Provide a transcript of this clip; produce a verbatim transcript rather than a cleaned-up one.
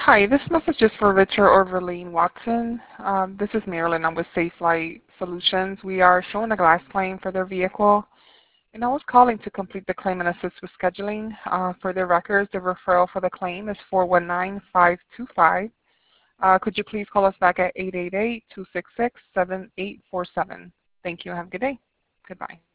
Hi, this message is for Richard or Verlene Watson. Um, this is Marilyn. I'm with Safe Flight Solutions. We are showing a glass claim for their vehicle, and I was calling to complete the claim and assist with scheduling. Uh, for their records, the referral for the claim is four one nine, five two five. Uh, could you please call us back at eight eight eight, two six six, seven eight four seven? Thank you. Have a good day. Goodbye.